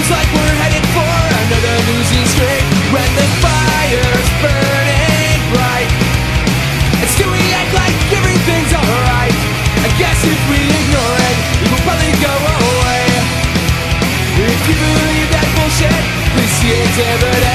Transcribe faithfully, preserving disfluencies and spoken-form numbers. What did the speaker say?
like we're headed for another losing streak when the fire's burning bright. And still we act like everything's alright. I guess if we ignore it, it will probably go away. If you believe that bullshit, please see it's evident.